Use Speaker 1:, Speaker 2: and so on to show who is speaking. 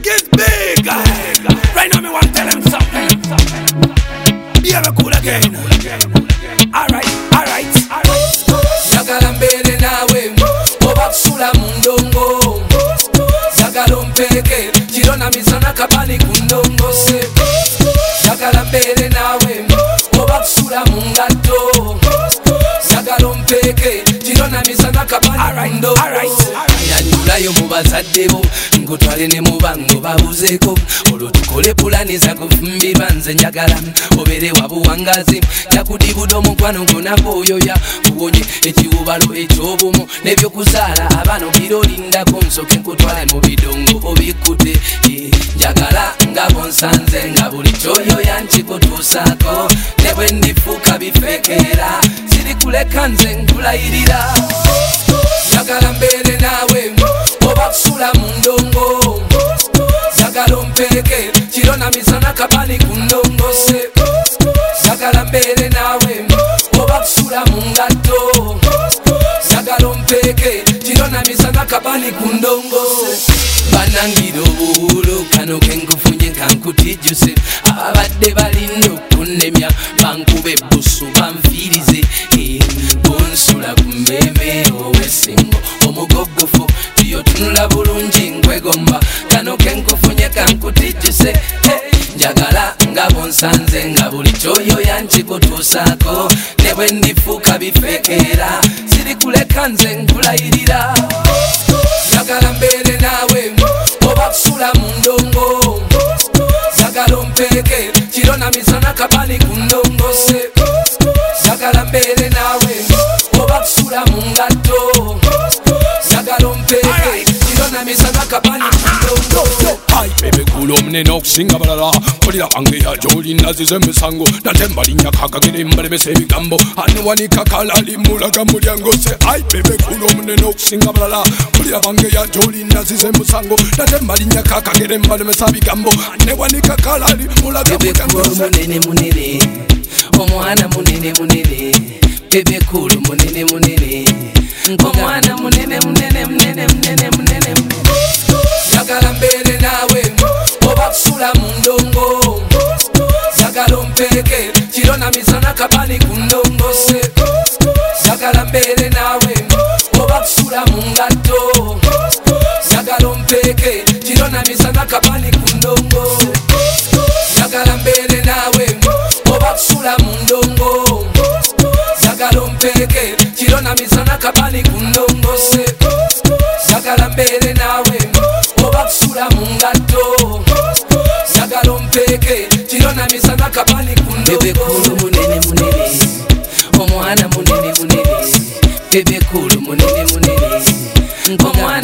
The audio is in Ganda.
Speaker 1: big is big. Right now me want to tell them something. Behave cool again. Alright.
Speaker 2: Yagala mbele nawe oba kusula mu ndongo. Yagala ompeke kirona misana kabali ku ndongo se. Yagala mbele nawe oba kusula mu ngatto. Yagala ompeke kirona misana kabali ku ndongo. Yanjulayo mu bazadde bo nkutwale ne mu bango babuzeeko. Olwo tukole pulani za kufumbirwa nze njagala obere wa buwangazi. Yakudibuda omukwano gonakooyoya kuwonye ekiwubalo ekyobumu n'ebyokuzaala abaana obirolindako nsoke nkutwale mu bidongo obikkute. Njagala nga bonsanze nga buli kyoyoya nkikutuusaako ne bwe ndifuuka bifekeera siri kuleka nze nkulayirira. Yagala mbere nawe oba kusula mu ndongo. Yagala ompeke kirona misana kabali ku ndongo se. Yagala mbere nawe oba kusula mu ngatto. Yagala ompeke kirona misana kabali ku ndongo se. Banangira obuwulo kano kenkufunye kankutijjuse. Ababadde balinda okunemya bankube ebbusu banfiirize. Bonsula ku mmeme ow'essingo omugogofu tuyotunula bulungi nkwegomba. Kano kenkufunye kankutijjuse. Njagala nga bonsanze nga buli kyoyoya nkikutuusaako ne bwe ndifuuka bifekeera siri kuleka nze nkulayirira. Yagala mbere nawe oba kusula mu ndongo. Yagala ompeke kirona misana kabali ku ndongo se. Yagala mbere nawe oba kusula mu ngatto. Yagala ompeke kirona misana kabali ku ndongo.
Speaker 1: Bebe kulo munene okusinga balala kolera bange yajoli nazize emisango nate mbalinya kakagere mbalemesa ebigambo aniwanika kalali mulaga mulyango se. Bebe kulo munene okusinga balala kolera bange yajoli nazize emisango nate mbalinya kakagere mbalemesa ebigambo aniwanika kalali mulaga mulyango se.
Speaker 2: Munene munene omwana munene munene. Bebe kulo munene munene omwana munene munene munene munene munene. Yagala mbere nawe oba kusula mu ndongo. Yagala ompeke kirona misana kabali ku ndongo se. Yagala mbere nawe oba kusula mu ngatto. Yagala ompeke kirona misana kabali ku ndongo se. Yagala mbere nawe oba kusula mu ndongo. Yagala ompeke kirona misana kabali ku ndongo se. Yagala mbere nawe oba kusula mu ngatto. Yagala ompeke kirona misana kabali ku ndongo. Bebe kulu munene munene omwana munene munene. Bebe kulu munene munene omwana